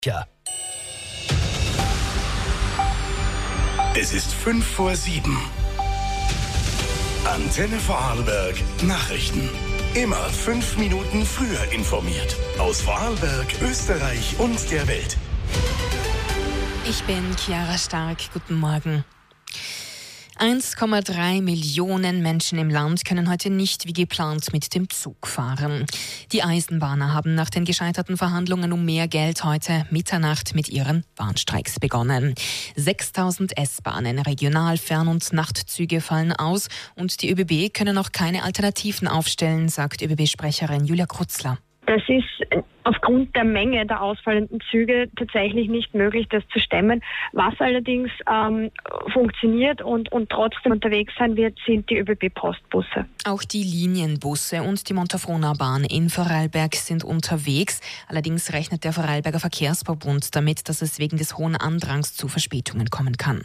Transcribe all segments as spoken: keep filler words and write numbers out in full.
Ja. Es ist fünf vor sieben. Antenne Vorarlberg Nachrichten. Immer fünf Minuten früher informiert. Aus Vorarlberg, Österreich und der Welt. Ich bin Chiara Stark. Guten Morgen. eins Komma drei Millionen Menschen im Land können heute nicht wie geplant mit dem Zug fahren. Die Eisenbahner haben nach den gescheiterten Verhandlungen um mehr Geld heute Mitternacht mit ihren Bahnstreiks begonnen. sechstausend S-Bahnen, Regional-, Fern- und Nachtzüge fallen aus und die ÖBB können auch keine Alternativen aufstellen, sagt ÖBB-Sprecherin Julia Krutzler. Das ist aufgrund der Menge der ausfallenden Züge tatsächlich nicht möglich, das zu stemmen. Was allerdings ähm, funktioniert und, und trotzdem unterwegs sein wird, sind die ÖBB-Postbusse. Auch die Linienbusse und die Montafona-Bahn in Vorarlberg sind unterwegs. Allerdings rechnet der Vorarlberger Verkehrsverbund damit, dass es wegen des hohen Andrangs zu Verspätungen kommen kann.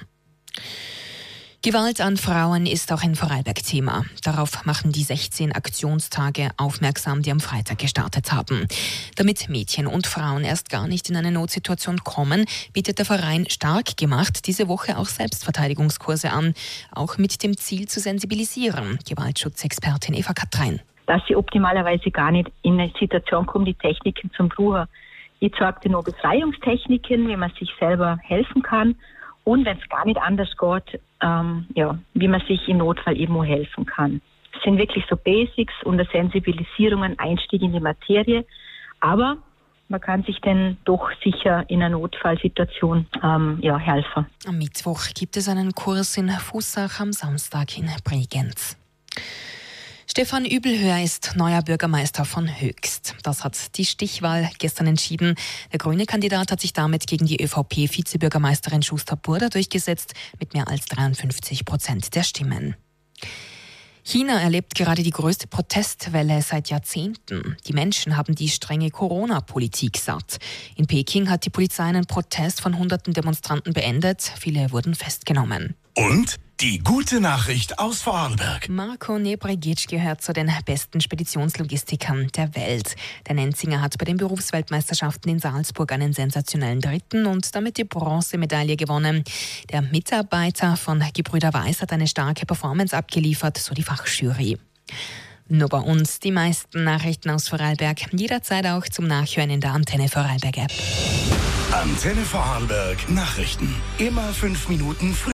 Gewalt an Frauen ist auch in Vorarlberg Thema. Darauf machen die sechzehn Aktionstage aufmerksam, die am Freitag gestartet haben. Damit Mädchen und Frauen erst gar nicht in eine Notsituation kommen, bietet der Verein Stark gemacht diese Woche auch Selbstverteidigungskurse an, auch mit dem Ziel zu sensibilisieren. Gewaltschutzexpertin Eva Katrein. Dass sie optimalerweise gar nicht in eine Situation kommen, die Techniken zum Bruder. Ich zeige noch Befreiungstechniken, wie man sich selber helfen kann. Und wenn es gar nicht anders geht, ähm, ja, wie man sich im Notfall eben auch helfen kann. Es sind wirklich so Basics und eine Sensibilisierung, ein Einstieg in die Materie. Aber man kann sich dann doch sicher in einer Notfallsituation ähm, ja, helfen. Am Mittwoch gibt es einen Kurs in Fussach, am Samstag in Bregenz. Stefan Übelhöher ist neuer Bürgermeister von Höchst. Das hat die Stichwahl gestern entschieden. Der grüne Kandidat hat sich damit gegen die ÖVP-Vizebürgermeisterin Schuster-Burda durchgesetzt mit mehr als dreiundfünfzig Prozent der Stimmen. China erlebt gerade die größte Protestwelle seit Jahrzehnten. Die Menschen haben die strenge Corona-Politik satt. In Peking hat die Polizei einen Protest von hunderten Demonstranten beendet. Viele wurden festgenommen. Und die gute Nachricht aus Vorarlberg. Marco Nebregic gehört zu den besten Speditionslogistikern der Welt. Der Nenzinger hat bei den Berufsweltmeisterschaften in Salzburg einen sensationellen dritten und damit die Bronzemedaille gewonnen. Der Mitarbeiter von Gebrüder Weiß hat eine starke Performance abgeliefert, so die Fachjury. Nur bei uns die meisten Nachrichten aus Vorarlberg. Jederzeit auch zum Nachhören in der Antenne Vorarlberg App. Antenne Vorarlberg Nachrichten. Immer fünf Minuten früher.